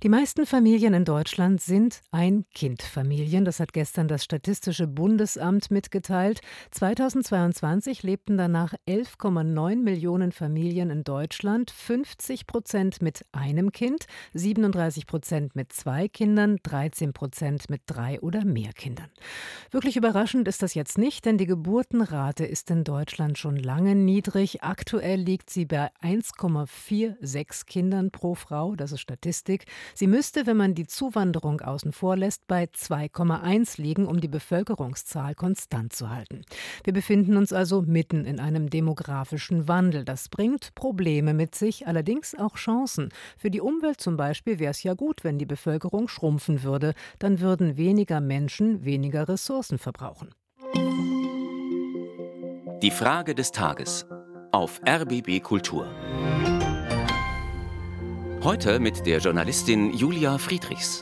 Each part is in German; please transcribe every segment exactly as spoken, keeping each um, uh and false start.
Die meisten Familien in Deutschland sind Ein-Kind-Familien. Das hat gestern das Statistische Bundesamt mitgeteilt. zweitausendzweiundzwanzig lebten danach elf Komma neun Millionen Familien in Deutschland. fünfzig Prozent mit einem Kind, siebenunddreißig Prozent mit zwei Kindern, dreizehn Prozent mit drei oder mehr Kindern. Wirklich überraschend ist das jetzt nicht, denn die Geburtenrate ist in Deutschland schon lange niedrig. Aktuell liegt sie bei eins Komma sechsundvierzig Kindern pro Frau. Das ist Statistik. Sie müsste, wenn man die Zuwanderung außen vor lässt, bei zwei Komma eins liegen, um die Bevölkerungszahl konstant zu halten. Wir befinden uns also mitten in einem demografischen Wandel. Das bringt Probleme mit sich, allerdings auch Chancen. Für die Umwelt zum Beispiel wäre es ja gut, wenn die Bevölkerung schrumpfen würde. Dann würden weniger Menschen weniger Ressourcen verbrauchen. Die Frage des Tages auf R B B Kultur. Heute mit der Journalistin Julia Friedrichs.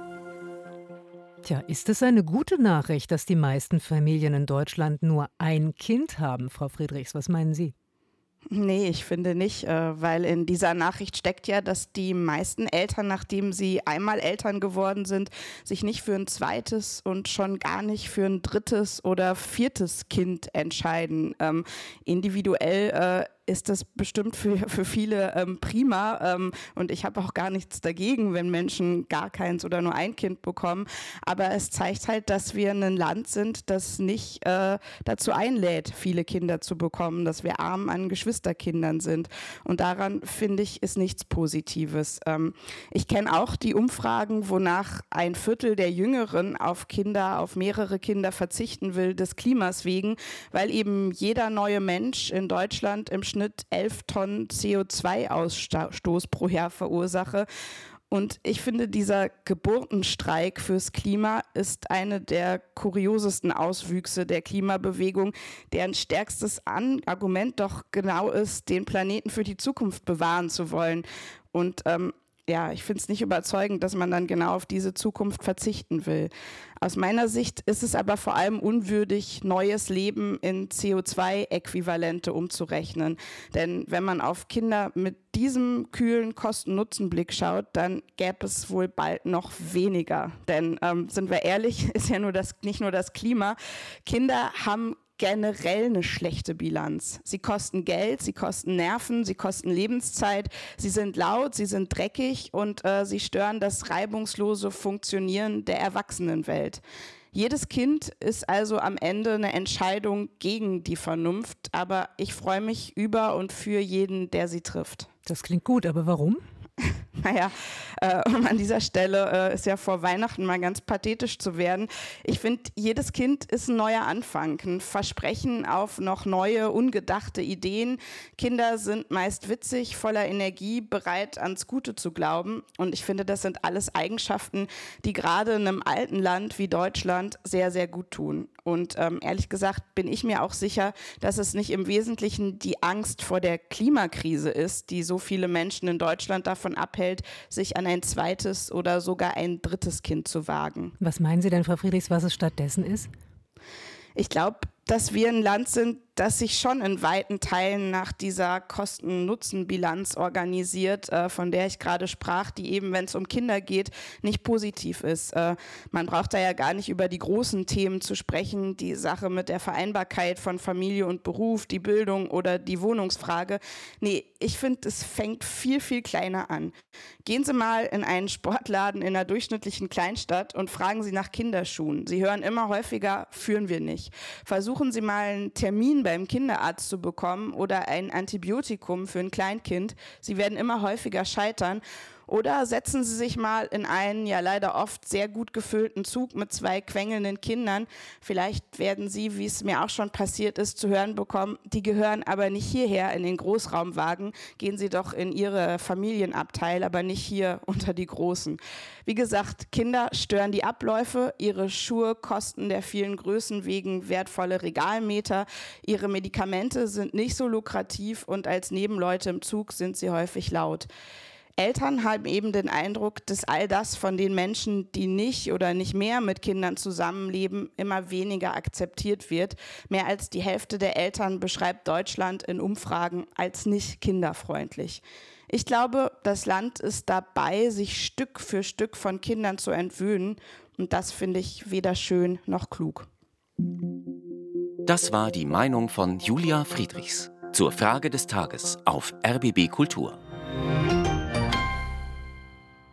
Tja, ist es eine gute Nachricht, dass die meisten Familien in Deutschland nur ein Kind haben, Frau Friedrichs? Was meinen Sie? Nee, ich finde nicht, äh, weil in dieser Nachricht steckt ja, dass die meisten Eltern, nachdem sie einmal Eltern geworden sind, sich nicht für ein zweites und schon gar nicht für ein drittes oder viertes Kind entscheiden. Ähm, individuell äh, ist das bestimmt für, für viele ähm, prima ähm, und ich habe auch gar nichts dagegen, wenn Menschen gar keins oder nur ein Kind bekommen, aber es zeigt halt, dass wir ein Land sind, das nicht äh, dazu einlädt, viele Kinder zu bekommen, dass wir arm an Geschwisterkindern sind und daran, finde ich, ist nichts Positives. Ähm, ich kenne auch die Umfragen, wonach ein Viertel der Jüngeren auf Kinder, auf mehrere Kinder verzichten will, des Klimas wegen, weil eben jeder neue Mensch in Deutschland im Schnitt elf Tonnen C O zwei Ausstoß pro Jahr verursache. Und ich finde, dieser Geburtenstreik fürs Klima ist eine der kuriosesten Auswüchse der Klimabewegung, deren stärkstes Argument doch genau ist, den Planeten für die Zukunft bewahren zu wollen. Und ähm, ja, ich finde es nicht überzeugend, dass man dann genau auf diese Zukunft verzichten will. Aus meiner Sicht ist es aber vor allem unwürdig, neues Leben in C O zwei Äquivalente umzurechnen. Denn wenn man auf Kinder mit diesem kühlen Kosten-Nutzen-Blick schaut, dann gäbe es wohl bald noch weniger. Denn ähm, sind wir ehrlich, ist ja nur das, nicht nur das Klima. Kinder haben generell eine schlechte Bilanz. Sie kosten Geld, sie kosten Nerven, sie kosten Lebenszeit, sie sind laut, sie sind dreckig und äh, sie stören das reibungslose Funktionieren der Erwachsenenwelt. Jedes Kind ist also am Ende eine Entscheidung gegen die Vernunft, aber ich freue mich über und für jeden, der sie trifft. Das klingt gut, aber warum? Naja, äh, um an dieser Stelle äh, ist ja vor Weihnachten mal ganz pathetisch zu werden. Ich finde, jedes Kind ist ein neuer Anfang, ein Versprechen auf noch neue, ungedachte Ideen. Kinder sind meist witzig, voller Energie, bereit ans Gute zu glauben. Und ich finde, das sind alles Eigenschaften, die gerade in einem alten Land wie Deutschland sehr, sehr gut tun. Und ähm, ehrlich gesagt bin ich mir auch sicher, dass es nicht im Wesentlichen die Angst vor der Klimakrise ist, die so viele Menschen in Deutschland davon abhält, sich an ein zweites oder sogar ein drittes Kind zu wagen. Was meinen Sie denn, Frau Friedrichs, was es stattdessen ist? Ich glaube, dass wir ein Land sind, das sich schon in weiten Teilen nach dieser Kosten-Nutzen-Bilanz organisiert, äh, von der ich gerade sprach, die eben, wenn es um Kinder geht, nicht positiv ist. Äh, man braucht da ja gar nicht über die großen Themen zu sprechen, die Sache mit der Vereinbarkeit von Familie und Beruf, die Bildung oder die Wohnungsfrage. Nee, ich finde, es fängt viel, viel kleiner an. Gehen Sie mal in einen Sportladen in einer durchschnittlichen Kleinstadt und fragen Sie nach Kinderschuhen. Sie hören immer häufiger, führen wir nicht. Versuchen Sie mal einen Termin beim Kinderarzt zu bekommen oder ein Antibiotikum für ein Kleinkind. Sie werden immer häufiger scheitern. Oder setzen Sie sich mal in einen ja leider oft sehr gut gefüllten Zug mit zwei quengelnden Kindern. Vielleicht werden Sie, wie es mir auch schon passiert ist, zu hören bekommen, die gehören aber nicht hierher in den Großraumwagen. Gehen Sie doch in Ihre Familienabteil, aber nicht hier unter die Großen. Wie gesagt, Kinder stören die Abläufe. Ihre Schuhe kosten der vielen Größen wegen wertvolle Regalmeter. Ihre Medikamente sind nicht so lukrativ und als Nebenleute im Zug sind sie häufig laut. Eltern haben eben den Eindruck, dass all das von den Menschen, die nicht oder nicht mehr mit Kindern zusammenleben, immer weniger akzeptiert wird. Mehr als die Hälfte der Eltern beschreibt Deutschland in Umfragen als nicht kinderfreundlich. Ich glaube, das Land ist dabei, sich Stück für Stück von Kindern zu entwöhnen. Und das finde ich weder schön noch klug. Das war die Meinung von Julia Friedrichs zur Frage des Tages auf R B B Kultur.